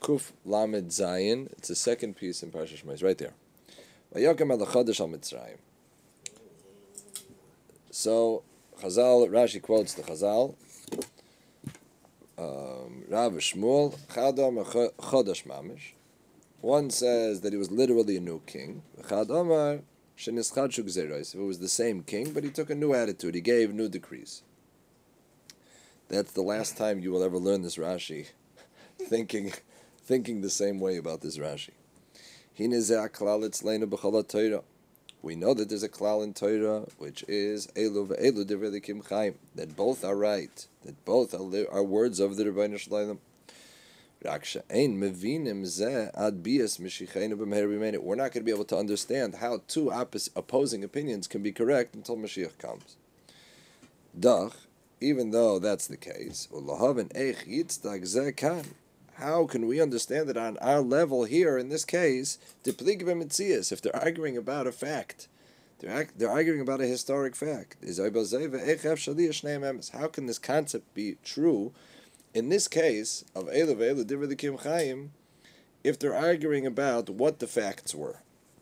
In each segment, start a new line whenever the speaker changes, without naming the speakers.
Kuf Lamed Zayin. It's the second piece in Parashat Shmos, right there. Vayakam al Chodesh al Mitzrayim. So Chazal, Rashi quotes the Chazal. Rav Shmuel Chadam Chodesh Mamish. One says that he was literally a new king. Chad Omar Shenischad Shugzeros. It was the same king, but he took a new attitude. He gave new decrees. That's the last time you will ever learn this Rashi, thinking the same way about this Rashi. We know that there's a klal in Torah, which is Elu ve'elu divrei Elokim Chaim, that both are right, that both are words of the Rebbeinu Shalom. We're not going to be able to understand how two opposing opinions can be correct until Mashiach comes. Even though that's the case, how can we understand it on our level here in this case? If they're arguing about a fact, they're arguing about a historic fact. How can this concept be true in this case of Elu ve'elu divrei Elokim Chaim if they're arguing about what the facts were?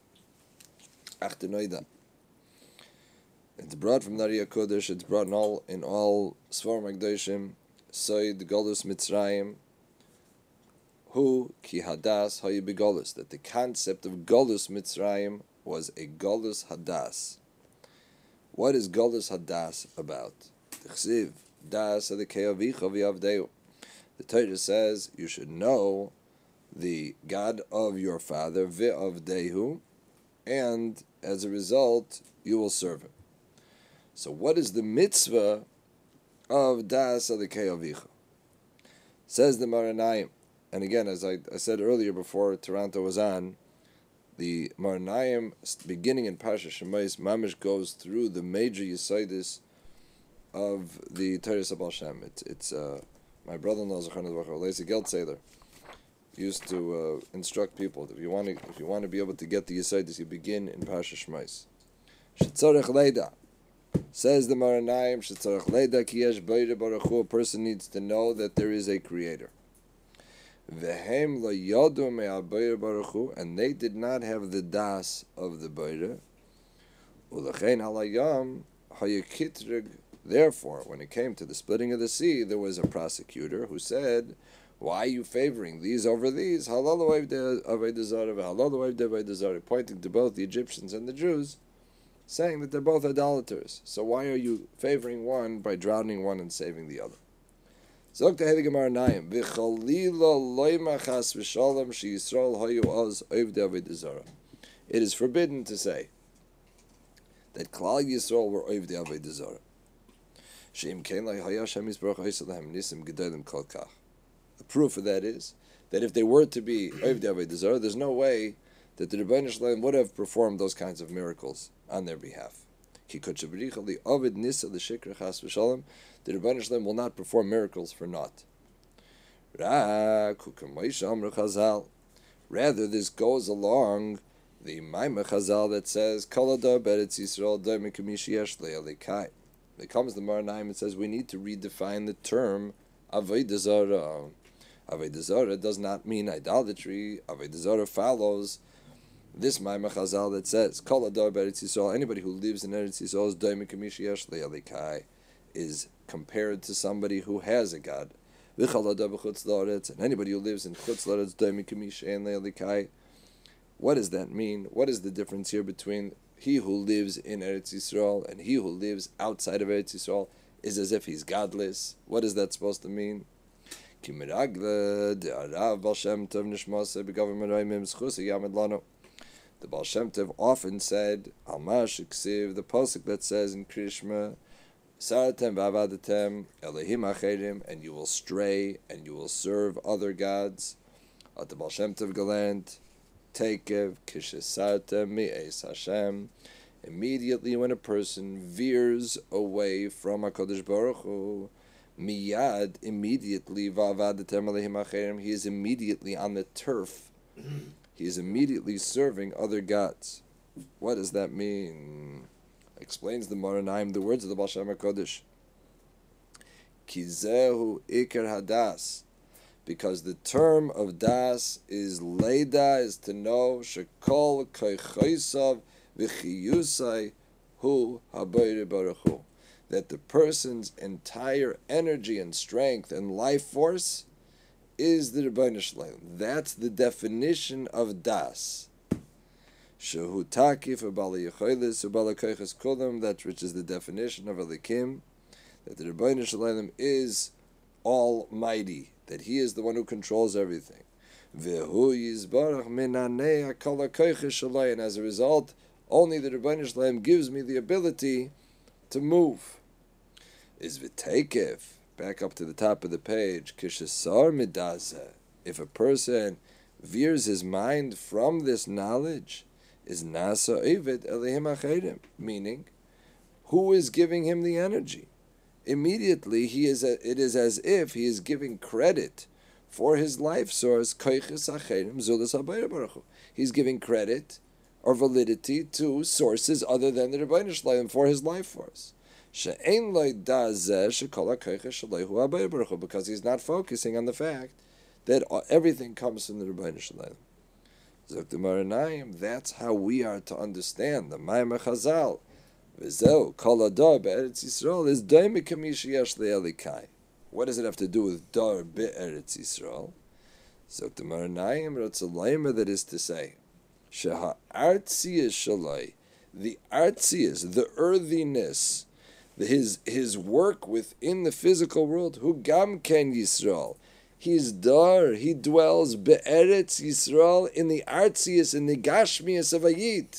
It's brought from Nari HaKodesh, it's brought in all Sfarim HaKadoshim, Soid Golus Mitzrayim, Hu Ki Hadas Hayu Begolus, that the concept of Golus Mitzrayim was a Golus Hadas. What is Golus Hadas about? T'chsiv, Das Adikei Avicha V'Yavdeu. The Torah says you should know the God of your father, V'Avdehu, and as a result, you will serve him. So what is the mitzvah of Das Adikei Avicha? Says the Maranayim. And again, as I said earlier before Toronto was on, the Maranayim, beginning in Parashat Shmos, Mamish goes through the major Yesodis of the Torah Sabal Shem. It's my brother-in-law, Lazy Geldseder, used to instruct people that if you want to be able to get the Yesodis, you begin in Parashat Shmos. Shetzorech Leida. Says the Maranayim, Shetzorech Leida ki yesh Boirei Baruch Hu, a person needs to know that there is a creator. Vehem lo yodu me'al Boirei Baruch Hu, and they did not have the das of the Boirei. Ulechein halayam hayakitreg. Therefore, when it came to the splitting of the sea, there was a prosecutor who said, "Why are you favoring these over these?" Pointing to both the Egyptians and the Jews, saying that they're both idolaters. So why are you favoring one by drowning one and saving the other? It is forbidden to say that Klal Yisrael were Ovdei Avodah Zarah. The proof of that is that if they were to be Ovdei Avodah Zarah, there's no way that the Rebbeinu Shalom would have performed those kinds of miracles on their behalf. The Rebbeinu Shalom will not perform miracles for naught. Rather, this goes along the Maimah Chazal that says, It comes the Maranayim and says we need to redefine the term Avodah Zarah. Avodah Zarah does not mean idolatry. Avodah Zarah follows this Maimah Chazal that says, Kol Adar B'Eretz Yisrael, anybody who lives in Eretz Yisrael is Doimeh K'mishi Yesh Le'Elikai, is compared to somebody who has a God. V'chol Adar B'Chutz La'aretz, and anybody who lives in Chutz La'aretz Doimeh K'mishi Ein Le'Elikai. What does that mean? What is the difference here between he who lives in Eretz Yisrael and he who lives outside of Eretz Yisrael is as if he's godless? What is that supposed to mean? The Baal Shem Tov often said, Almash Ksiv, the pasuk that says in Krishma, Saratem v'avadatem Elohim acherim, and you will stray and you will serve other gods. At the Baal Shem Tov Galant, Tekev Kishesartem mi'es Hashem. Immediately when a person veers away from HaKadosh Baruch Hu, miyad, immediately v'avadatem Elohim acherim, he is immediately on the turf. He is immediately serving other gods. What does that mean? Explains the Maranayim the words of the Baal Shem HaKodesh. Kizehu Iker Hadas because the term of das is leida, is to know, shekol koichosav v'chiyusai hu habayre baruch hu, that the person's entire energy and strength and life force is the Rebbeinu Shalom. That's the definition of das. Shehu takif ubala yecholis ubala koiches kulam, that which is the definition of Elikim, that the Rebbeinu Shalom is almighty, that He is the one who controls everything. Vehu yizbarach minanei hakol hakoiches shalai, and as a result, only the Rebbeinu Shalom gives me the ability to move. Is v'teikef, back up to the top of the page, kishasar midaza, if a person veers his mind from this knowledge, is nasa eved elihim acherim, meaning, who is giving him the energy? Immediately, it is as if he is giving credit for his life source, koiches acherim zulas habayra baruch hu. He's giving credit or validity to sources other than the Rebbeinu Shalom for his life force. She'ein lo dazeh shekol hakoiches shalei hu habayra baruch hu, because he's not focusing on the fact that everything comes from the Rebbeinu Shalom. Zok the Maranayim, that's how we are to understand the Maimar Chazal. V'zeu kol adar be'eretz Yisrael is doime kamish yesh le'elikai. What does it have to do with dar be'eretz Yisrael? Zok the Maranayim, Ratzalayim, that is to say, sheha artziyas shalai, the artziyas, the earthiness, his work within the physical world, hu gam ken Yisrael. He's dar, he dwells be'eretz Yisrael, in the artzias, in the gashmias of a yid.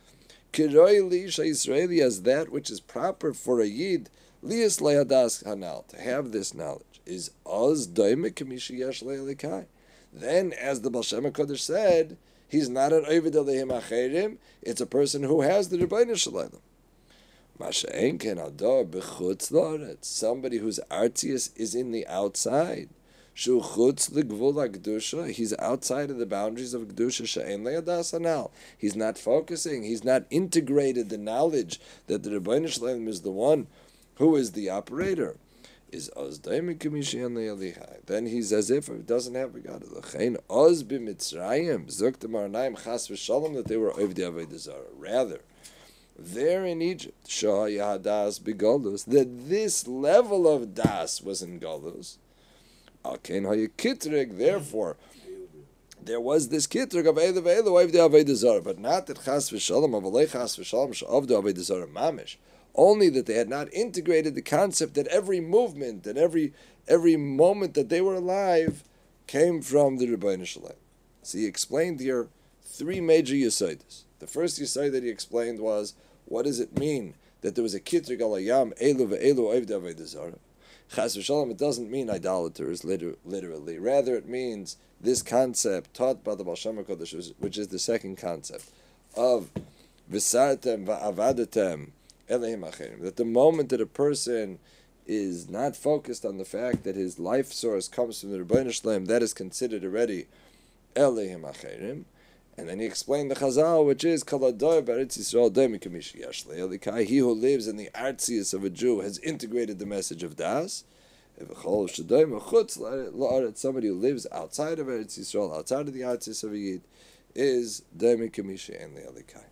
Kiroi li'isha Yisraeli, as that which is proper for a yid, lias le'adas hanal, to have this knowledge, is oz doime kamishi yesh le'elikai. Then, as the Baal Shem HaKadosh said, he's not an oived alehim acherim, it's a person who has the Rebbeinu Shalom. Masha'en ken adar b'chutz la'aretz, somebody whose artzias is in the outside. Shu chutz l'gvul ha'kedusha, he's outside of the boundaries of kedusha. She'ein le'adas hanal, he's not focusing, he's not integrated the knowledge that the Rebbeinu Shalom is the one who is the operator. Is oz daimik kamishian le'alihai, then he's as if it doesn't have a God. L'chein oz b'mitzrayim zok the Maranayim chas v'shalom, that they were ovdei avodah zarah. Rather, there in Egypt, shah yahadas b'golus, that this level of das was in golus. Therefore, there was this kitrig of Eilu Ve'elu Avdei Avodah Zarah, but not that Chas V'Shalom Avalei Chas V'Shalom She'avdu Avodah Zarah Mamish. Only that they had not integrated the concept that every movement and every moment that they were alive came from the Rebbeinu Shalom. So he explained here three major yesodis. The first yesod that he explained was, what does it mean that there was a kitrig alayam Eilu Ve'elu Avdei Avodah Zarah? Chas v'shalom, it doesn't mean idolaters, literally. Rather, it means this concept taught by the Baal Shem HaKadosh, which is the second concept, of v'sartem v'avadetem elehim acherim, that the moment that a person is not focused on the fact that his life source comes from the Rebbeinu Shalom, that is considered already elehim acherim. And then he explained the Chazal, which is Kol adar b'eretz Yisrael doime kamish yesh le'elikai. He who lives in the artzius of a Jew has integrated the message of das. Somebody who lives outside of Eretz Yisrael, outside of the artzius of a Yid, is doime kamish and le'elikai.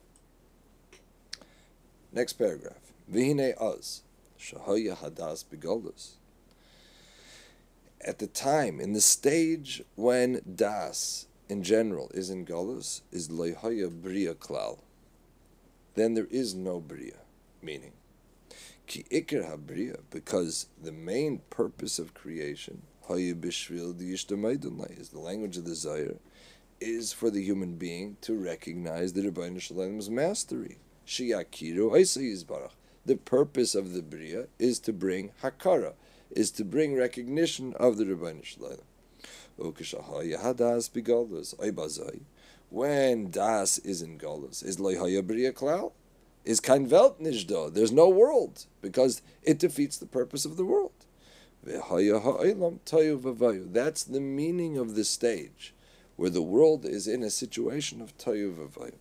Next paragraph. V'hinei oz shahaya hadas b'golus. At the time, in the stage when das in general is in Golus, is loihaya bria klal. Then there is no bria, meaning ki ikar habria, because the main purpose of creation, haya b'shvil d'yishtameidunlai, is the language of the Zohar, is for the human being to recognize the Rebbeinu Shalom's mastery. Shiyakiru Isa Yizbarach. The purpose of the bria is to bring hakara, is to bring recognition of the Rebbeinu Shalom. When das is in Golus, is loihaya bria klal, is kein Welt nicht da. There's no world, because it defeats the purpose of the world. That's the meaning of the stage, where the world is in a situation of tayu v'vayu.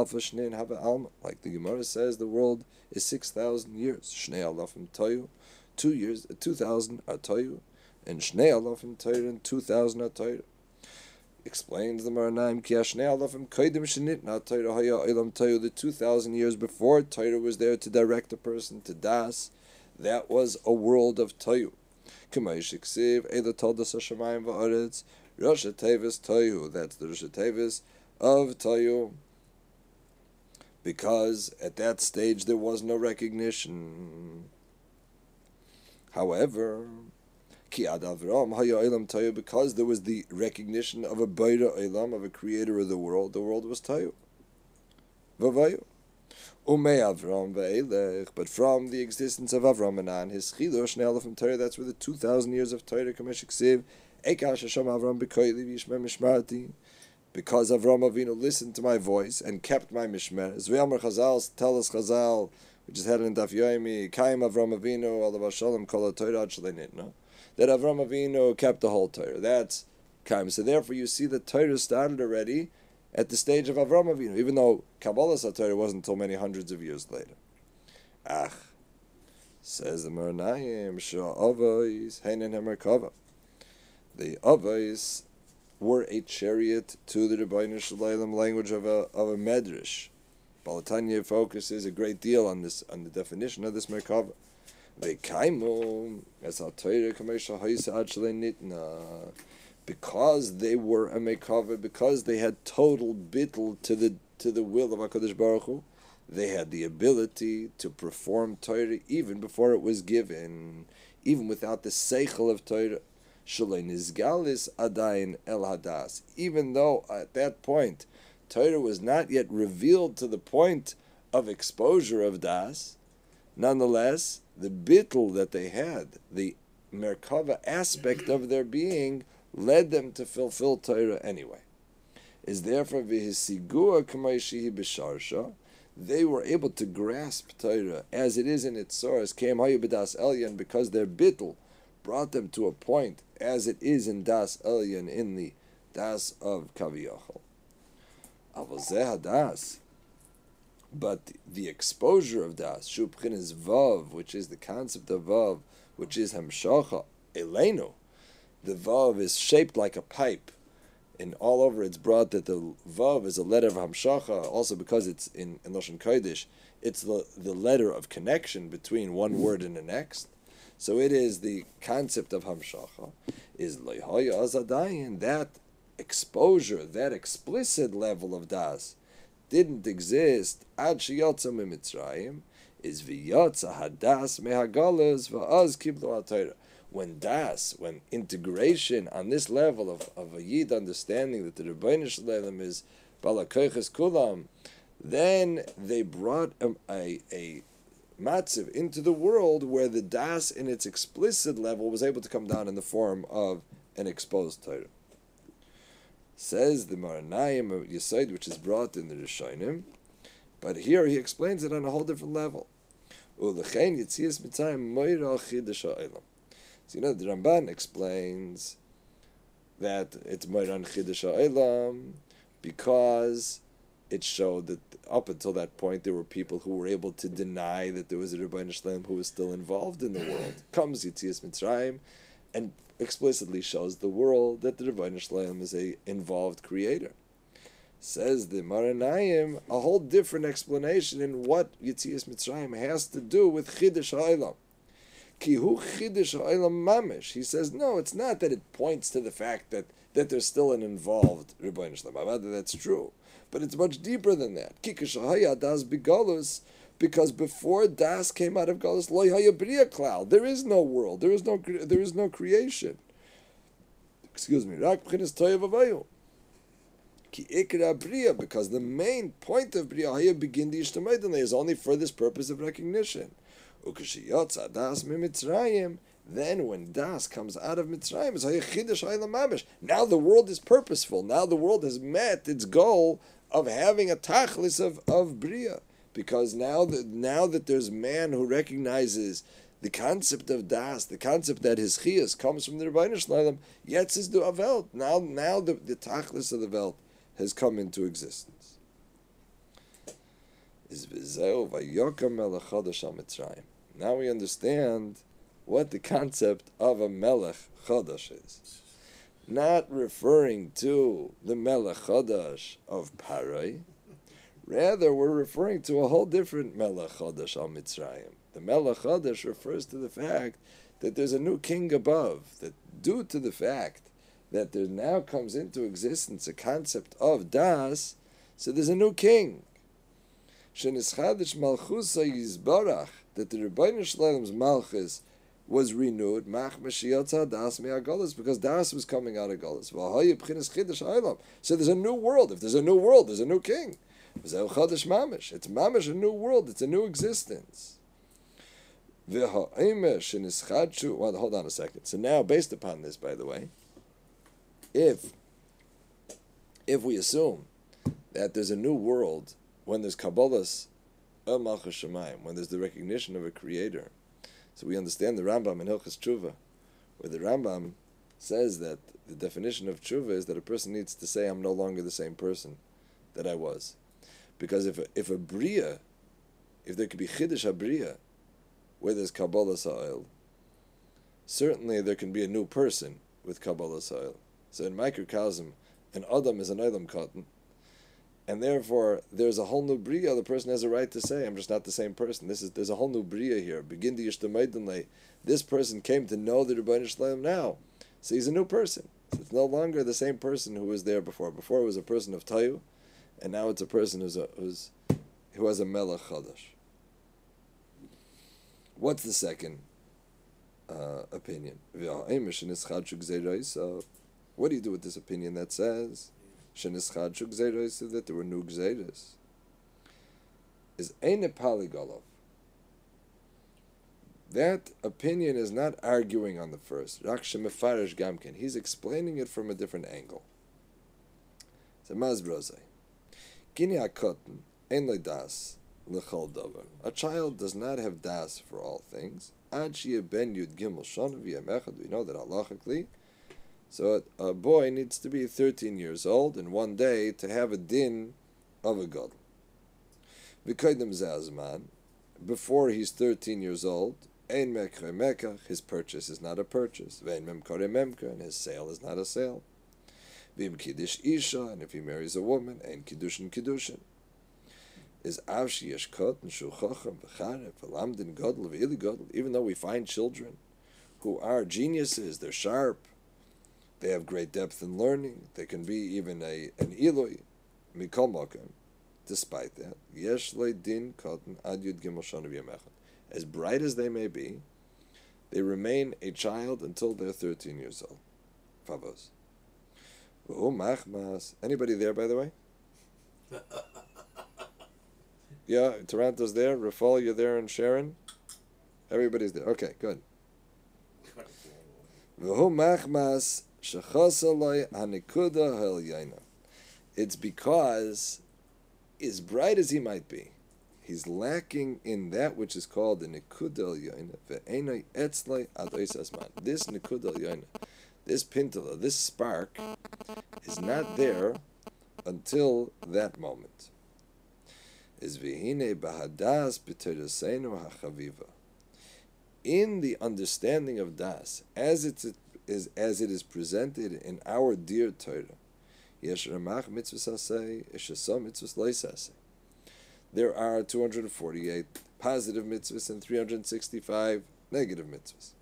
Like the Gemara says, the world is 6,000 years. Shnei alafim tayu. 2 years, 2,000 are Toyu, and Shnei Alofim Torah, and 2,000 are Torah. Explains the Maranaim, Ki Shnei Alofim Kodim Shenitna Torah Haya Olam Toyu, the 2,000 years before Torah was there to direct a person to Das, that was a world of Toyu. K'may Shiksiv, Eila Toldas HaShamayim V'Aretz, Rosh Tevis Toyu, that's the Rosh Tevis of Toyu, because at that stage there was no recognition. However, Ki Ad Avram Haya Olam Toyu, because there was the recognition of a Beira Olam, of a creator of the world was Toyu. V'Vayu. Umei Avram ve'elech, but from the existence of Avram and on his chilush Shnei Alofim Torah, that's where the 2,000 years of Torah Kamesh Ksiv, Ekash Hashem Avram b'koili v'yishmer mishmarti, because Avram Avinu listened to my voice and kept my mishmer. As we Amar Chazal tell us, Chazal, we just had it in Daf Yomi, Kaim Avram Avinu alav Shalom kol Torah ad shlei nitna, that Avram Avinu kept the whole Torah. That's Kaim. So therefore, you see that Torah started already at the stage of Avram Avinu, even though Kabbalah HaTorah wasn't until many hundreds of years later. Ach, says the Meronayim, Sha'avais, Heinen HaMerkava. The Avais were a chariot to the Rebbeinu Shalom language of a medrash. Balatanya focuses a great deal on the definition of this Merkava. Ve'kaimu, as HaTorah Kamesha Haisa Ad Shalei Nitna, because they were a Mekava, because they had total bittul to the will of HaKadosh Baruch Hu, they had the ability to perform Torah even before it was given, even without the seichel of Torah. Shalei nizgalis adayin el hadas, even though at that point Torah was not yet revealed to the point of exposure of das, nonetheless, the bittul that they had, the Merkava aspect of their being, led them to fulfill Torah anyway. Is therefore v'hisigua k'mayishihi b'sharsha, they were able to grasp Torah as it is in its source, Keim hayu b'das elyon, because their bittul brought them to a point as it is in Das Elyon, in the Das of Kaviyachol. Avozeh Das, but the exposure of Das, Shupchin is Vav, which is the concept of Vav, which is Hamshacha, Elenu. The Vav is shaped like a pipe, and all over it's brought that the Vav is a letter of Hamshacha, also because it's in Lashon Kodesh, it's the letter of connection between one word and the next. So it is the concept of Hamshacha, is Lehoya Azadayin, that exposure, that explicit level of Das, didn't exist Ad Sheyotza Mitzrayim, is V'yotza Hadas Mehagalas V'az Kiblu HaTorah. When integration on this level of a Yid understanding that the Rebbeinu Shalom is Balakoiches Kulam, then they brought a matziv into the world where the das in its explicit level was able to come down in the form of an exposed Torah. Says the Maranayim of Yesod, which is brought in the Rishonim, but here he explains it on a whole different level. Ulechein Yetzias Mitzrayim Moira Chidush Ha'olam. So the Ramban explains that it's Moira Chidush Ha'olam because it showed that up until that point there were people who were able to deny that there was a Rebbeinu Shalom who was still involved in the world. Comes Yetzias Mitzrayim and explicitly shows the world that the Rebbeinu Shalom is a involved creator. Says the Maranayim a whole different explanation in what Yetzias Mitzrayim has to do with Chidush Ha'olam. Ki hu Chidush Ha'olam mamish. He says no, it's not that it points to the fact that there's still an involved Rebbeinu Shalom. That's true. But it's much deeper than that. Kikashahaya das bigolus, because before Das came out of Golus, lo haya bria klal. There is no world. There is no creation. Excuse me. Rak b'chinas toyev avayu. Ki ikra bria, because the main point of bria haya begin the ishtamaydan is only for this purpose of recognition. Ukashiyotza das mimitzrayim. Then when Das comes out of Mitzrayim, it's Chidush Ha'olam mamish. Now the world is purposeful. Now the world has met its goal of having a tachlis of Bria. Because now that there's man who recognizes the concept of Das, the concept that his chiyas comes from the Rebbeinu Shalom, jetzt is the Welt. Now the tachlis of the Welt has come into existence. Is v'zeu vayokam el HaChodesh HaMitzrayim. Now we understand what the concept of a Melech Chodesh is. Not referring to the Melech Chodesh of Parai. Rather, we're referring to a whole different Melech Chodesh al Mitzrayim. The Melech Chodesh refers to the fact that there's a new king above, that due to the fact that there now comes into existence a concept of Das, so there's a new king. Shenischadish Malchusa Yizbarach, that the Rebbeinu Shleilem's Malchus was renewed, Mach Mashiach Das Me'agolis, because Das was coming out of Golis. So there's a new world. If there's a new world, there's a new king. It's mamish, a new world, it's a new existence. Well, hold on a second. So now, based upon this, by the way, if we assume that there's a new world when there's Kabbalah's Malchus Shemayim, when there's the recognition of a creator, so we understand the Rambam in Hilchos Tshuva, where the Rambam says that the definition of Tshuva is that a person needs to say, I'm no longer the same person that I was. Because if a Bria, if there could be Chiddush HaBria, where there's Kabbalah Sa'il, certainly there can be a new person with Kabbalah Sa'il. So in microcosm, an Adam is an Adam Cotton, and therefore there's a whole new Bria. The person has a right to say, I'm just not the same person. There's a whole new Bria here. Begin to Yishtamaidanle. This person came to know the Rebbeinu Shalom now. So he's a new person. So it's no longer the same person who was there before. Before it was a person of Tayu, and now it's a person who has a Melech Chodesh. What's the second opinion? What do you do with this opinion that says that there were new gzeiros? Is Eine Paligolov. That opinion is not arguing on the first. Rak shemefarish gamken. He's explaining it from a different angle. So Mazbrozai. Gini hakotten ein lo das l'chol davar. A child does not have das for all things. Ad sheyeh ben yud gimel shana v'yem echad. We know that halachically. So a boy needs to be 13 years old and one day to have a din of a gadol. V'koydem zazman. Before he's 13 years old, ein mekre mekach, his purchase is not a purchase. Vein memkore memka, and his sale is not a sale. V'im kiddush isha, and if he marries a woman, ein kiddushin kiddushin. Is avshi yesh koten shu chochem v'charef v'lamdin gadol v'ili gadol. Even though we find children who are geniuses, they're sharp, they have great depth in learning, they can be even an iloi, mikol mokem. Despite that, yesh le din koten ad yud gimel shana v'yem echad. As bright as they may be, they remain a child until they're 13 years old. Favos. Anybody there, by the way? Yeah, Taranto's there. Rafal, you're there, and Sharon? Everybody's there. Okay, good. It's because, as bright as he might be, he's lacking in that which is called the Nikud Elyoina. Ve'enoi etzloi ad ois asman. This Nikud Elyoina, this pintala, this spark, is not there until that moment. Is v'hine bahadas b'tereseinu hachaviva. In the understanding of das, as it is presented in our dear Torah, yesh ramach mitzvahs aseh, yesh asam mitzvahs leis aseh. There are 248 positive mitzvahs and 365 negative mitzvahs.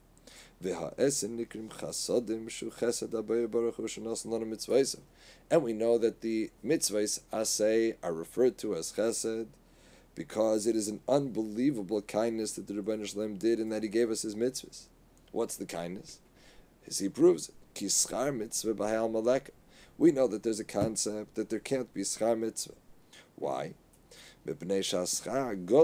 And we know that the mitzvahs aseh are referred to as chesed because it is an unbelievable kindness that the Rebbeinu Shalom did in that he gave us his mitzvahs. What's the kindness? As he proves it. Ki schar mitzvah b'hayal maleka. We know that there's a concept that there can't be schar mitzvah. Why? It's not because the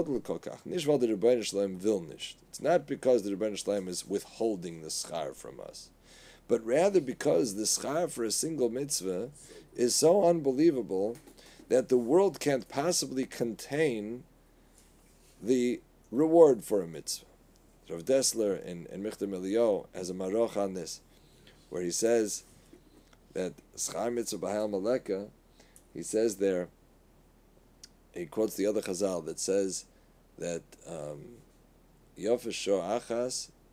Rebbeinu Shalom is withholding the schar from us, but rather because the schar for a single mitzvah is so unbelievable that the world can't possibly contain the reward for a mitzvah. Rav Dessler in Michter Melio has a maroch on this, where he says that schar mitzvah b'hayal maleka, he says there, he quotes the other Chazal that says that Yofesh Shor Achas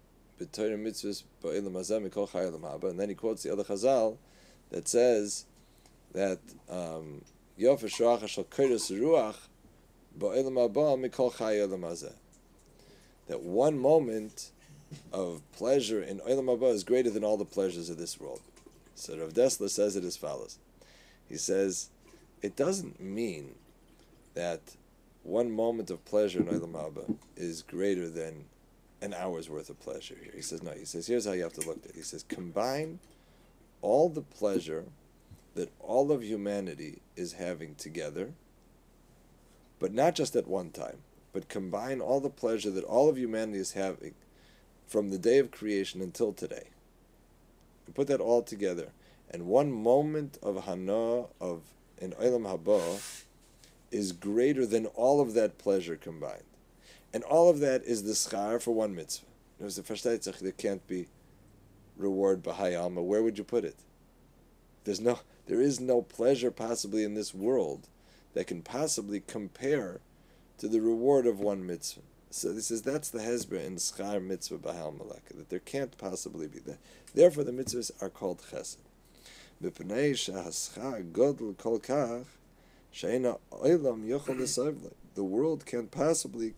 b'Torah mitzvahs ba'olam hazeh mikol chai olam haba, and then he quotes the other Chazal that says that Yofer Shorach shel koros ruach ba'olam haba mikol chai olam hazeh. That one moment of pleasure in olam haba is greater than all the pleasures of this world. So Rav Dessler says it as follows. He says, it doesn't mean that one moment of pleasure in olam haba is greater than an hour's worth of pleasure here. He says, no. He says, here's how you have to look at it. He says, combine all the pleasure that all of humanity is having together, but not just at one time, but combine all the pleasure that all of humanity is having from the day of creation until today. You put that all together, and one moment of hana in olam haba is greater than all of that pleasure combined. And all of that is the schar for one mitzvah. There's the versteht there can't be reward b'hai alma. Where would you put it? There is no pleasure possibly in this world that can possibly compare to the reward of one mitzvah. So this is that's the hezber in schar mitzvah b'hai alma, that there can't possibly be that. Therefore, the mitzvahs are called chesed. B'pnei shehaschar godel kol kach she'ena olam yochel l'savle. The world can't possibly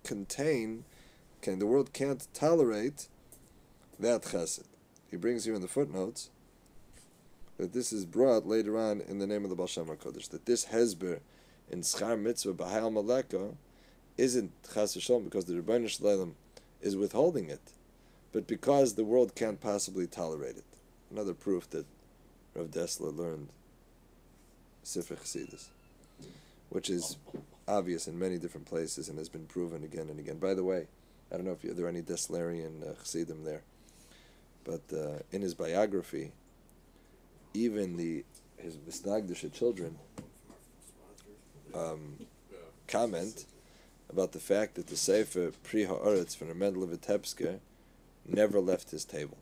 the world can't tolerate that chesed. He brings here in the footnotes that this is brought later on in the name of the Baal Shem HaKodesh, that this hezber in schar mitzvah b'hai alma leka isn't chas v'sholom because the Rebbeinu Shalom is withholding it, but because the world can't possibly tolerate it. Another proof that Rav Dessler learned Sifrei Chassidus, which is obvious in many different places and has been proven again and again. By the way, I don't know if there are any Desslerian Chassidim there, but in his biography, even his Misnagdisha children comment about the fact that the Sefer Pri Ha'aretz from Mendel of Vitebske never left his table.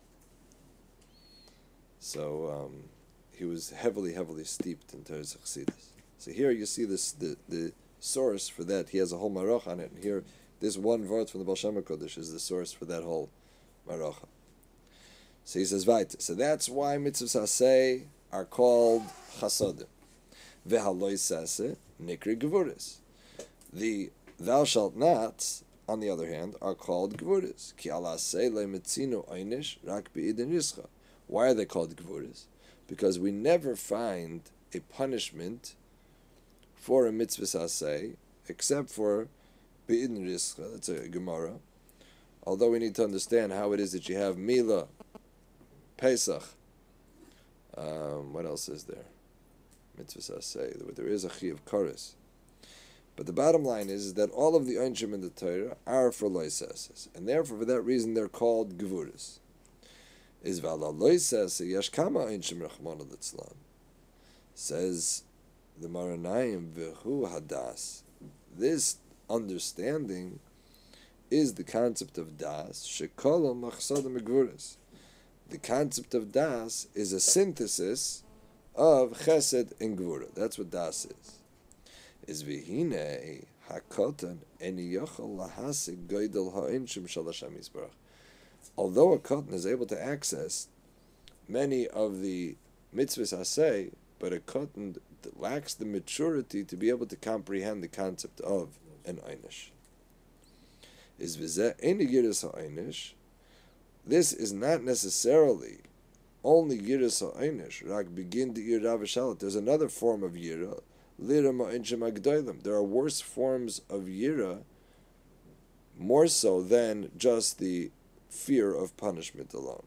So he was heavily steeped in Teres Chassidus. So here you see the source for that. He has a whole maroch on it, and here this one word from the Baal Shem HaKodesh is the source for that whole maroch. So he says, "Vayt." So that's why mitzvahs haseh are called chasadim. Ve'haloi saseh nikri gevuris. The thou shalt nots, on the other hand, are called gevuris. Ki alaseh le'metzinu einish rak be'idin yischa. Why are they called gevuris? Because we never find a punishment for a mitzvah saseh except for be'idin yischa. That's a Gemara. Although we need to understand how it is that you have Milah, Pesach. What else is there? Mitzvah saseh. There is a chi of kares. But the bottom line is that all of the einshim in the Torah are for loisases, and therefore, for that reason, they're called gevuris. Is v'ala loisase yesh kama einshim rachmana litzlan. Says the Maranayim v'hu hadas. This understanding is the concept of das. Shekolam machsadim gevuris. The concept of das is a synthesis of chesed and gevura. That's what das is. Is v'hine hakotan eni yochel lahasig goydel ha'inshim shel Hashem Yisbarach. Although a kotan is able to access many of the mitzvahs haseh, but a kotan lacks the maturity to be able to comprehend the concept of an einish. Is v'zeh eni yiras ha'einish. This is not necessarily only yiras ha'einish. Rak begin to yira v'shalat. There's another form of yira. There are worse forms of yira, more so than just the fear of punishment alone.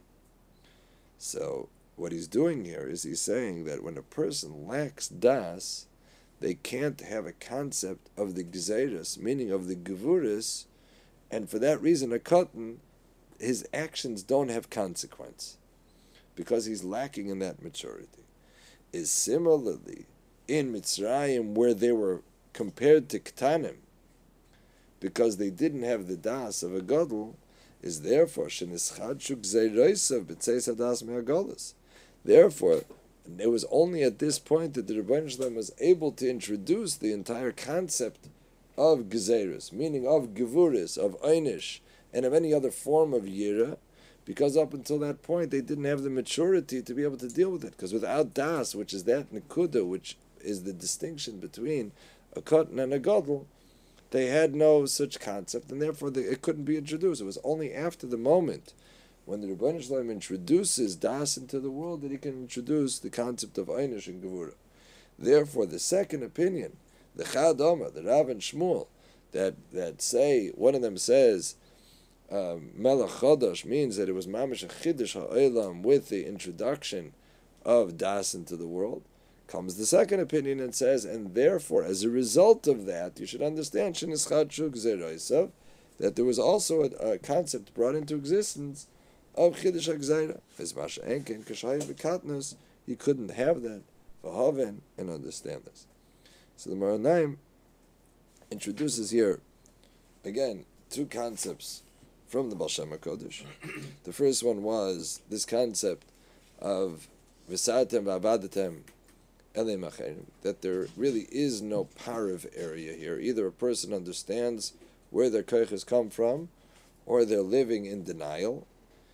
So what he's doing here is he's saying that when a person lacks das, they can't have a concept of the gzeiras, meaning of the gevuris, and for that reason a katan, his actions don't have consequence, because he's lacking in that maturity. Is similarly in Mitzrayim, where they were compared to Ktanim, because they didn't have the das of a gadol, is therefore shenischadshu gzeirosav b'tzeis hadas me'hagolos. Therefore, it was only at this point that the Rebbeinu Shalom was able to introduce the entire concept of gezeiros, meaning of gevuris, of einish, and of any other form of yira, because up until that point they didn't have the maturity to be able to deal with it. Because without das, which is that nekuda, which is the distinction between a katan and a gadol, they had no such concept, and therefore it couldn't be introduced. It was only after the moment when the Rebbeinu Shalom introduces das into the world that he can introduce the concept of einish and gevura. Therefore, the second opinion, the Chad Omer, the Rav and Shmuel, that say, one of them says, Melech Chodosh means that it was mamash a chiddush ha'olam with the introduction of das into the world. Comes the second opinion and says, and therefore, as a result of that, you should understand that there was also a concept brought into existence of chiddush ha'gzeira. As Masha Enken Kashai v'Katnos, he couldn't have that v'haven and understand this. So the Maranaim introduces here again two concepts from the Baal Shem HaKodesh. The first one was this concept of V'sartem v'abadatem elei macherim, that there really is no parav area here. Either a person understands where their koiches come from, or they're living in denial,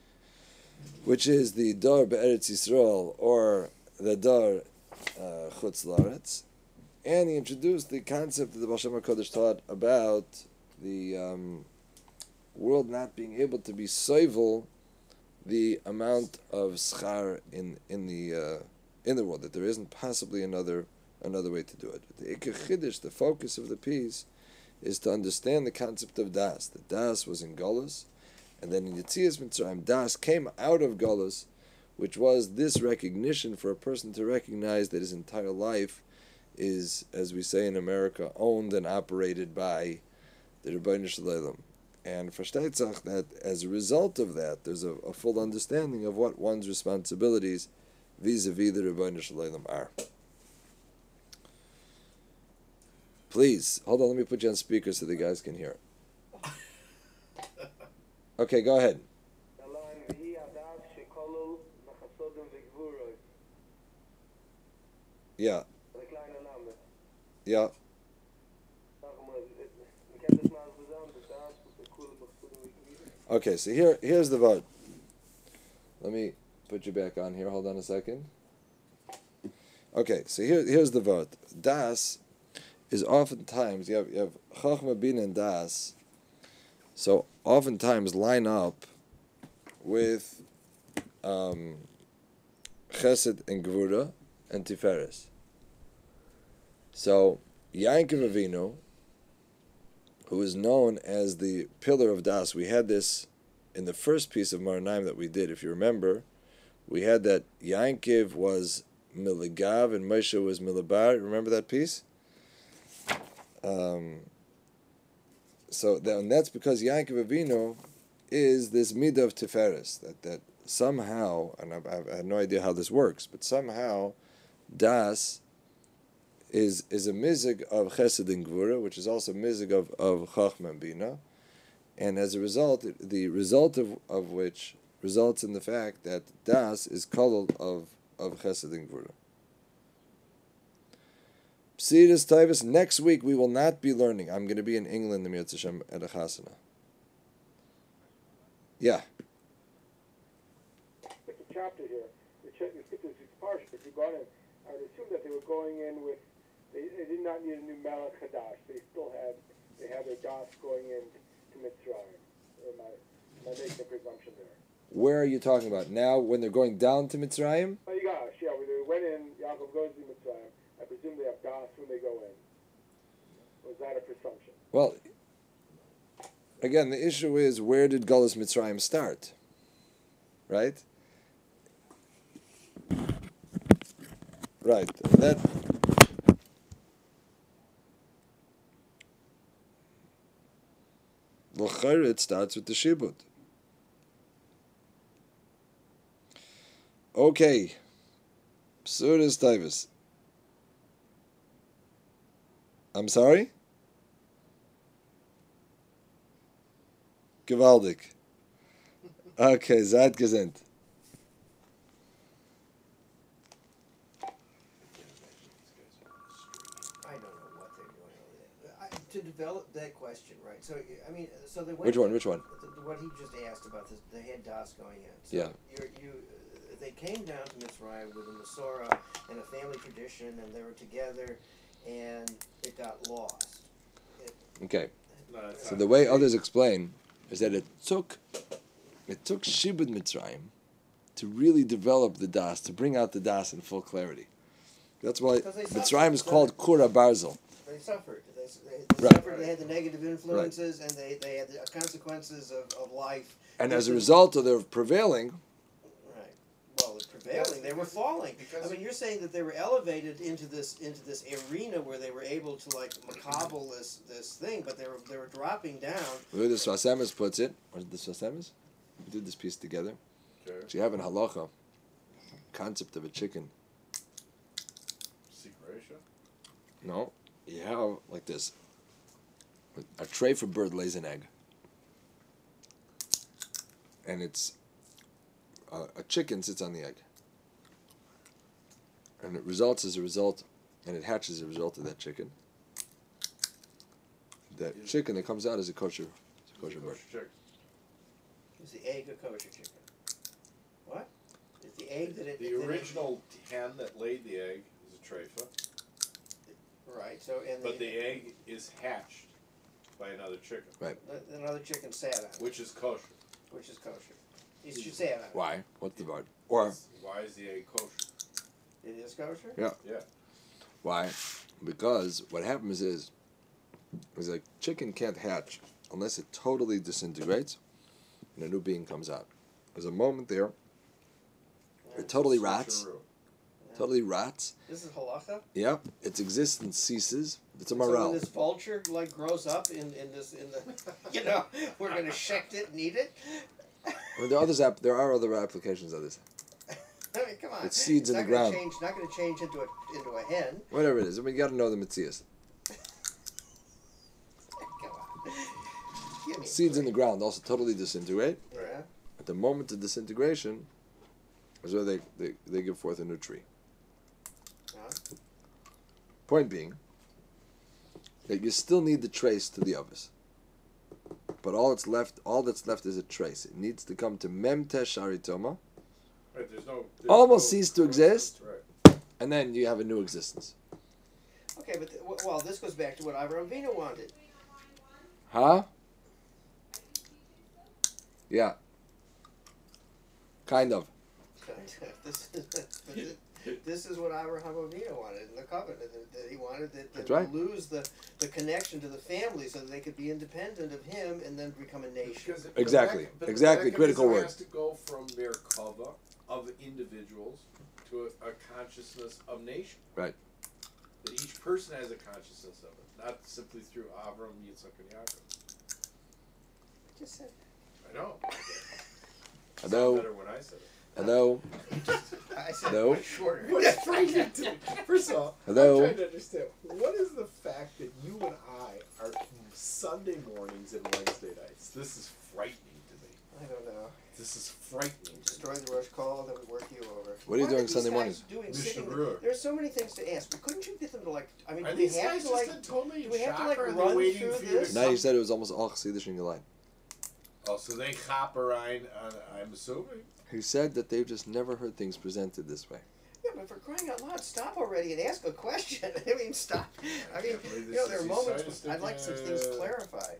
which is the Dar Be'eretz Yisrael, or the Dar Chutz La'aretz. And he introduced the concept that the Baal Shem HaKodesh taught about the world not being able to be soivel the amount of schar in the world, that there isn't possibly another way to do it. But the Ikar Chiddush, the focus of the piece, is to understand the concept of das. That das was in Golus, and then in Yetzias Mitzrayim, das came out of Golus, which was this recognition for a person to recognize that his entire life is, as we say in America, owned and operated by the Rebbeinu Shalom. And versteht sich that as a result of that, there's a full understanding of what one's responsibilities vis-a-vis the Rebbeinu Shalom are. Please, hold on, let me put you on speaker so the guys can hear. Okay, go ahead. Yeah. Yeah. Okay, so here's the vote. Let me put you back on here. Hold on a second. Okay, so here's the vote. Das is oftentimes, you have Chachma, Bina, and Das, so oftentimes line up with Chesed and Gvura and Tiferes. So Yaakov Avinu, who is known as the pillar of Das, we had this in the first piece of Maranaim that we did. If you remember, we had that Yaakov was Miligav and Moshe was Milibar. Remember that piece? And that's because Yaakov Avinu is this midah of Tiferes, that somehow, and I have no idea how this works, but somehow Das is a mizig of Chesed and Gvura, which is also a mizig of Chachma and Bina, and as a result, the result of which results in the fact that Das is kolol of Chesed and Gvura. Psidus Taivus, next week we will not be learning. I'm going to be in England, the Mirz Hashem, at a chasana. Yeah.
It's a chapter here. You skip this parsha, but you got in. I would assume that they were going in with, they did not need a new Melech Hadash. They had their Das going in to Mitzrayim. Am I making a presumption there?
Where are you talking about? Now, when they're going down to Mitzrayim?
Oh, Yigash, yeah, when they went in, Yaakov goes to Mitzrayim. I presume they have Das when they go in. Was that a presumption?
Well, again, the issue is, where did Golus Mitzrayim start? Right? Right. That. L'chayr, it starts with the Shibud. Okay. Psuris Taivus. I'm sorry? Gewaldig. Okay, seid gesinnt.
I don't know what they're doing over there. To the develop that question, right? So I mean, so they went.
Which one? Which one?
What he just asked about the head das going in. So
Yeah.
They came down to Mitzrayim with a Masorah and a family tradition, and they were together, and it got lost.
Okay.
No, it's
So
not.
the way others explain is that it took Shibud Mitzrayim to really develop the das, to bring out the das in full clarity. That's why
Because they
Mitzrayim is
suffered.
called Kura Barzel.
They suffered. They
Right.
suffered. They had the negative influences, and they had the consequences of life.
And as a result of their prevailing,
Right. Well, the prevailing, they were falling. I mean, you're saying that they were elevated into this arena where they were able to like makabel this thing, but they were dropping down.
the way the Svasemis puts it, or the Svasemis, we did this piece together.
Okay.
So you have in halacha concept of a chicken.
Secret ratio?
No, you have like this. A tray for bird lays an egg, and it's a chicken sits on the egg, and it results as a result, and it hatches as a result of that chicken. That chicken that comes out is a kosher bird.
Chicken.
Is the egg a kosher chicken? What? Is the egg that it?
The original hen that laid the egg is a treifa,
Right. So and
but the egg is hatched by another chicken,
another chicken sat on it,
which is kosher.
which is kosher. It should sat on it.
Why? What's the bird? Or
Why is the egg kosher?
It is kosher.
Yeah.
Yeah.
why? Because what happens is a chicken can't hatch unless it totally disintegrates and a new being comes out. There's a moment there. It totally rots.
Switcheroo.
Totally rots.
This is halacha.
Yep. Its existence ceases. It's a
So when
morale.
this vulture like grows up in the we're gonna shect it and eat it.
Well, there are other applications of this.
I mean, come on.
It's seeds in
not
the
gonna
ground.
Not going to change into a hen.
Whatever it is. I mean, you got to know the Metzias.
Come on. Give me a
Seeds in the
break.
ground also totally disintegrate.
Yeah.
At the moment of disintegration is where they give forth a new tree.
Huh?
Point being that you still need the trace to the others. But all that's left is a trace. It needs to come to Memte Sharitoma,
Right, there's
Almost
no
cease to
process,
exist.
Right.
and then you have a new existence.
Okay, but well, this goes back to what Avraham Avinu wanted.
Huh? Yeah. Kind of.
This is what Avraham Avinu wanted in the covenant. That he wanted that
That's
they
right.
lose the connection to the family so that they could be independent of him and then become a nation.
Because
Exactly.
but
Exactly.
the
Critical
mechanism
word.
has to go from their cover of individuals to a consciousness of nation.
Right.
That each person has a consciousness of it, not simply through Avram, Yitzchak, and Yaakov.
Just said
I know.
Hello.
Better when I said it.
Hello.
I said
Hello?
much shorter.
What's frightening to me? First of all,
Hello?
I'm trying to understand what is the fact that you and I are Sunday mornings and Wednesday nights.
This is frightening to me.
I don't know.
This is frightening.
Destroy the rush call, then we work you over.
What are you
Why
doing
these
Sunday
guys
mornings?
Doing
Mishnah
sitting
Berurah.
There's so many things to ask, but couldn't you get them to like? I mean,
Are
do we
these
have
guys
to
just
like?
totally
do
in
we have to,
shock,
like,
or are
run
they waiting
through
for you
this?
to
Now you said it was almost all Chassidish in your line.
Oh, so they chaperine, I'm assuming?
He said that they've just never heard things presented this way.
Yeah, but for crying out loud, stop already and ask a question. I mean, stop. I mean,
can't believe
you know,
this
there are
is
moments
Zionistic,
when I'd like some things clarified.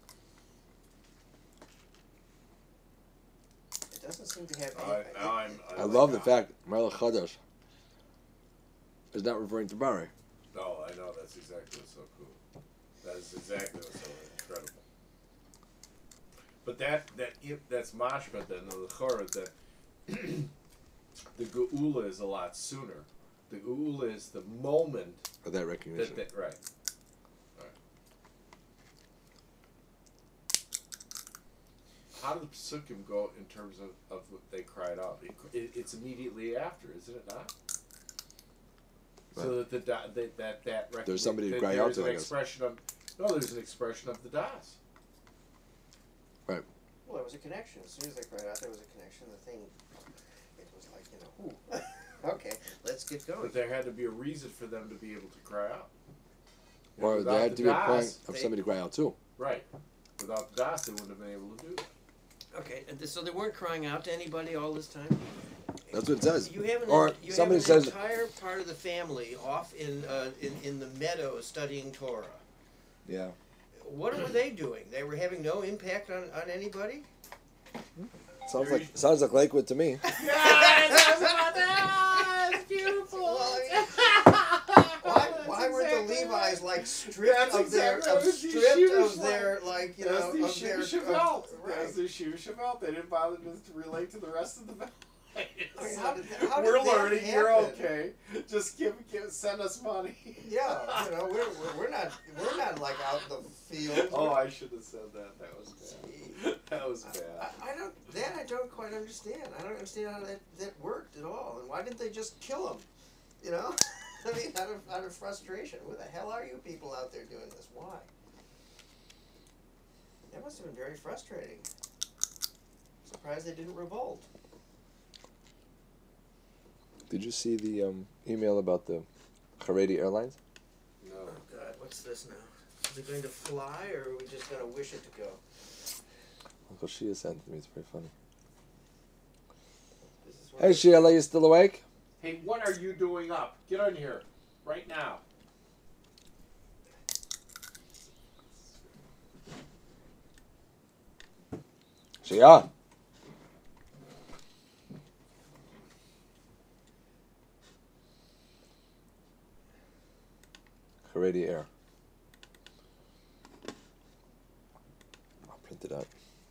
It doesn't seem to have any.
I love the fact Melech Chadash is not referring to Bari.
No, I know, that's exactly what's so cool. That is exactly what's so incredible. But that's mashma then the chorah that the geula is a lot sooner. The geula is the moment
Of that recognition.
that right. How do the psukim go in terms of what they cried out? It's immediately after, isn't it not? So that that
There's somebody to
that
cry
there
out
is
to,
an
I guess.
expression of there's an expression of the das.
Well, there was a connection. As soon as I cried out, there was a connection. The thing, it was like, ooh. Okay, let's get going.
But there had to be a reason for them to be able to cry out.
Or
without
there had
the
to be a
Das,
point of
they-
somebody crying out too.
Right. Without the Das, they wouldn't have been able to do that.
Okay, so they weren't crying out to anybody all this time?
That's what it says.
You have an,
Or
you
somebody
have an
says,
entire part of the family off in the meadows studying Torah.
yeah.
What were they doing? They were having no impact on anybody?
Sounds like Lakewood to me.
It's beautiful.
Well, why weren't the Levi's like stripped
That's
of their
exactly what the
stripped
Yeshiva
of their like you
That's
know
the
of their
Yeshiva Shabbat.
right.
That's the Yeshiva Shabbat. They didn't bother to relate to the rest of the valley.
I mean, how did
We're
that
learning. You're
happen?
okay. Just send us money.
Yeah, you know we're not like out in the field.
Oh, I should have said that. That was bad. That was bad.
I don't quite understand. I don't understand how that worked at all. And why didn't they just kill him? You know, I mean, out of frustration. Who the hell are you people out there doing this? Why? That must have been very frustrating. Surprised they didn't revolt.
Did you see the email about the Haredi Airlines?
No.
Oh God, what's this now? Is it going to fly, or are we just going to wish it to go?
Uncle Shia sent it to me. It's very funny.
This is what
Hey, Sheila, you still awake?
Hey, what are you doing up? Get on here right now.
Shia. Haredi Air. I'll print it out.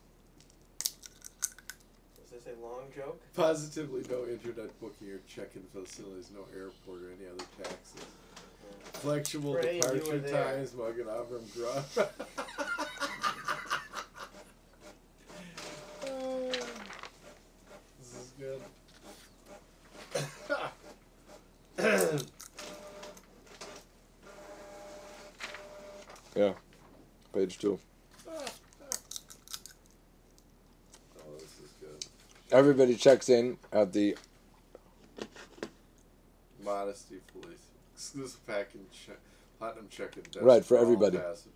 Is this a long joke?
Positively no internet booking or check-in facilities, no airport or any other taxes. Flexible
Pray you were
departure
there.
times, Magen Avram Grubb. This is good.
Yeah. Page 2.
Oh, this is good.
Everybody checks in at the
Modesty police. Exclusive package check. Platinum check-in desk
Right, for
all
everybody.
passengers.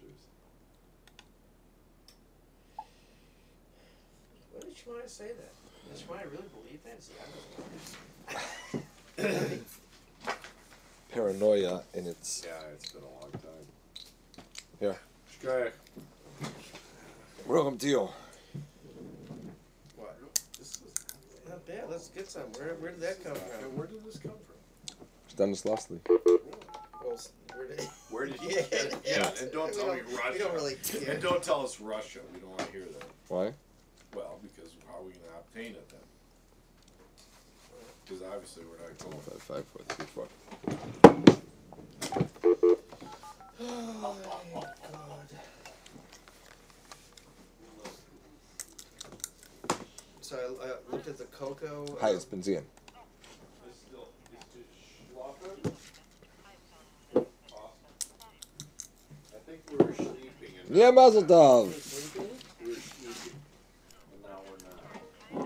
What did Shemaiah say that? Did Shemaiah really believe that? See, I don't know.
paranoia in its.
Yeah, it's been a long time.
Yeah.
Shkaya.
Welcome to you.
What? This was.
Not bad. Let's get some. Where did that come from?
Where did this come from?
Stanislavski.
Well, where did?
Where did you
Yeah,
get it? Yeah, and don't
we
tell me
don't-
Russia.
we don't really care.
And don't tell us Russia. We don't want to hear that.
Why?
Well, because how are we going to obtain it then? Because obviously we're not going.
5, 4, 3, 4.
Oh my God. So I looked at the cocoa.
Hi, it's Benzine.
I think we were sleeping and
Yeah, Mazel Tov.
Are you sleeping?
we were sleeping. And now we're not.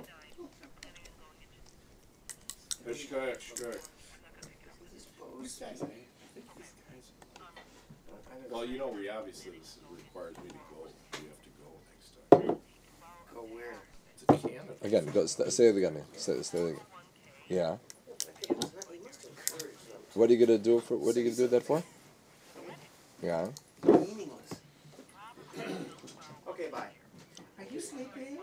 Shkaya, Shkaya. These guys, I think these guys. Well, you know, we obviously this requires me to go. We have to go next time.
Go where?
To Canada.
Again, go, say it again. Say it again. Yeah.
We must encourage them.
What are you gonna do for? What are you gonna do that for? Yeah.
Meaningless. Okay, bye. Are you sleeping?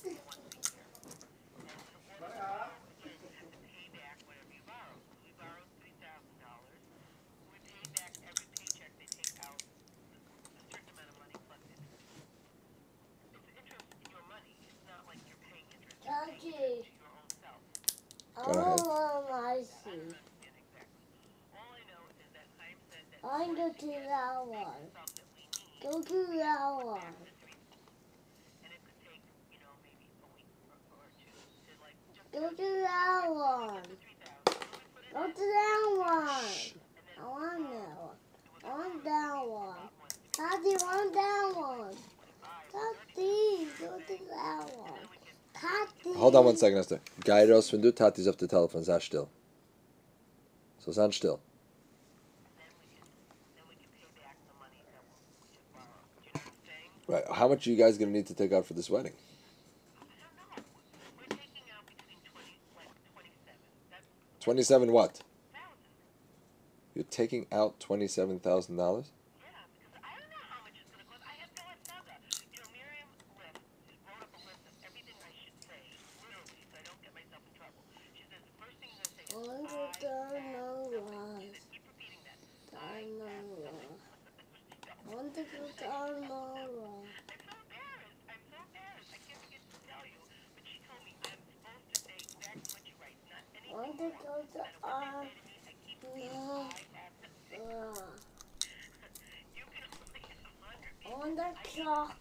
Daddy, I
Go ahead.
want my seat. I go to that one. Go to that one. Go to that one. Go to that one. I want that one. I want that one. Daddy, want that one. Daddy, go to that one. Daddy.
Hold on 1 second, Esther. Gairos, wenn du Tatis auf der Telefon, sei still. So sei still. How much are you guys going to need to take out for this wedding?
We're taking out between 27. That's
27 what?
thousand.
You're taking out $27,000?
Yeah, because I don't know how much it's going to cost. I have no idea. You know, Miriam wrote up a list of everything I should say, literally, so I don't get myself in trouble. She says the first thing you're going to say is, she said, keep repeating that.
I
I'm so embarrassed. I'm so embarrassed. I can't begin to tell you. But she told me I'm supposed to say exactly what you write, not anything more. No matter what they say to me, I keep repeating, I have to say. You can only get 100 people.
want the chocolate.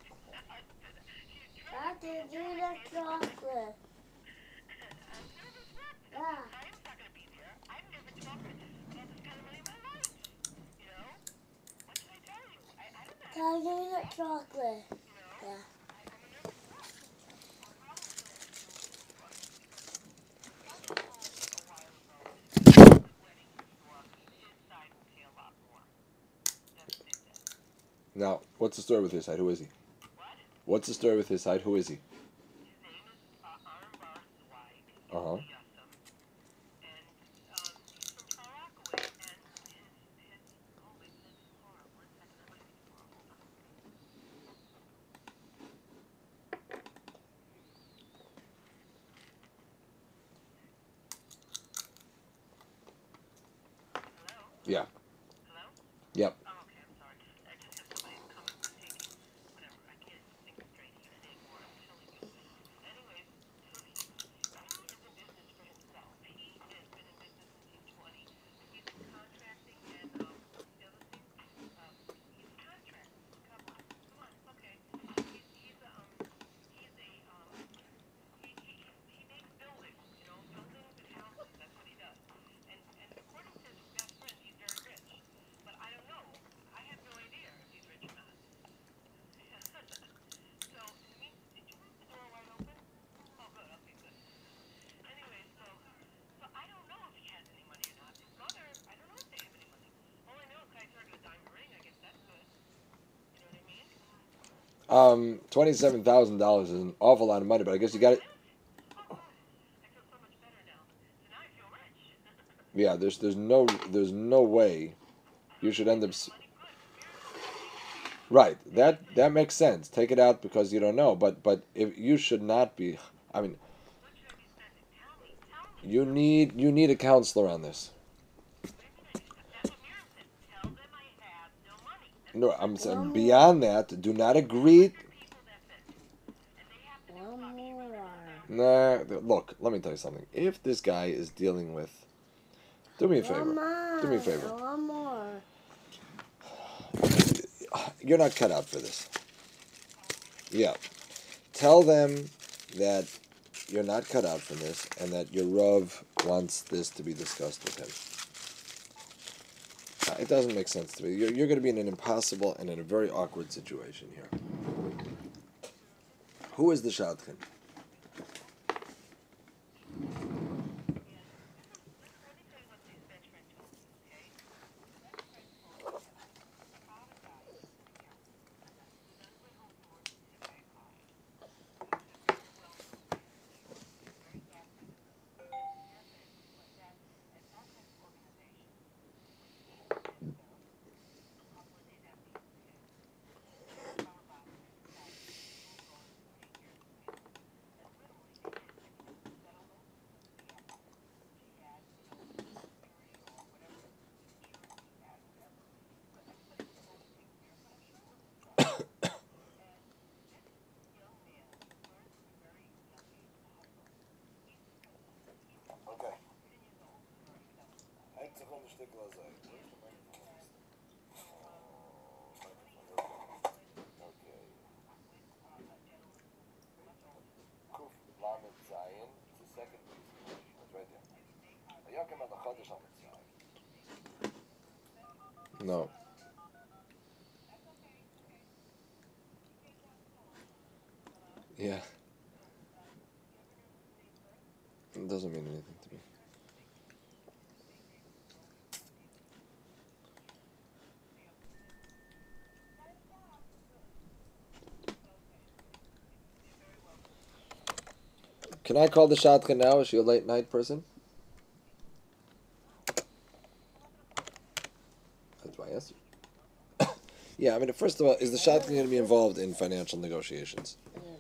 I can do the chocolate.
I'm nervous wreck.
Yeah.
Chaim's not going to be there. I've never talked about this kind of money in my life. You know? What should I tell you? I don't know.
Can I give you the chocolate?
You know?
Yeah.
I'm a nervous wreck.
Now, what's the story with his side? Who is he? What's the story with his side? Who is he?
His name is Aaron Bar Zweig.
Uh-huh.
And he's from Far Rockaway. And his oh wait, this is Flora. 1 second, I might be Flora. Hold on. Hello?
Yeah.
Hello?
Yep.
Oh, okay, I'm sorry. I just have somebody coming for taking whatever. I can't think straight here anymore. I'm telling you. Anyways, so he is in business for himself. He has been in business since he's 20. He's in contracting and what's the other thing? He's a contractor. Come on, okay. He's a he makes buildings, you know, buildings and houses. That's what he does. And according to his best friend, he's very rich. But I don't know. I have no idea if he's rich or not. So, I mean, did you leave the door wide open? Oh, good. Okay, good. Anyway, so I don't know if he has any money or not. His mother, I don't know if they have any money. All I know is I started a diamond ring. I guess that's good. You know what I mean?
$27,000 is an awful lot of money, but I guess you got it.
Oh, good. I feel so much better now. So now I feel rich.
Yeah, there's no way you should end up. Right, that makes sense. Take it out because you don't know, but if you should not be. I mean,
What should I be spending? Tell me.
you need a counselor on this.
What do you mean? That's what Miriam said. Tell them I have no money. That's
No, I'm saying beyond that. Do not agree.
people, that's it. And they have to do
One
copy. You
more.
remember that?
Nah, look. Let me tell you something. If this guy is dealing with, do me a
One
favor.
more.
Do me a favor.
One more.
You're not cut out for this. Yeah. Tell them that you're not cut out for this and that your Rav wants this to be discussed with him. It doesn't make sense to me. You're going to be in an impossible and in a very awkward situation here. Who is the Shadchan?
Let me tell you what his best friend told me, okay? His best friend told me that his father died in cancer. His son went home from work and hit by a car. He was a very wealthy man. He was very doctor. At Alzheimer's organization, when he was diagnosed, a couple of days after he was hit, power box decided to move on to take care of his family. And literally, they did. They put the settlement, she had, you know, security or whatever insurance he had, whatever. But everybody was supposed to take care of it, but I'm sure it wasn't trouble. And this young man learned from a very young age to hustle. He's 10 years old, he's already selling stuff.
No. Yeah. It doesn't mean anything to me. Can I call the shadchan now? Is she a late night person? That's my answer. Yeah, I mean, first of all, is the shadchan going to be involved in financial negotiations?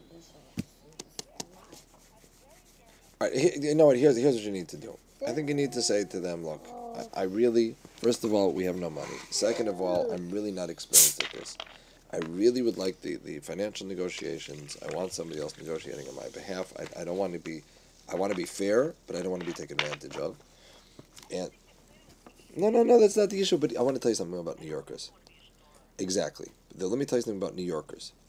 All right, you know what? Here's what you need to do. I think you need to say to them, look, I really, first of all, we have no money. Second of all, I'm really not experienced at this. I really would like the financial negotiations. I want somebody else negotiating on my behalf. I don't want to be, I want to be fair, but I don't want to be taken advantage of. And no, that's not the issue. But I want to tell you something about New Yorkers. Exactly. Let me tell you something about New Yorkers.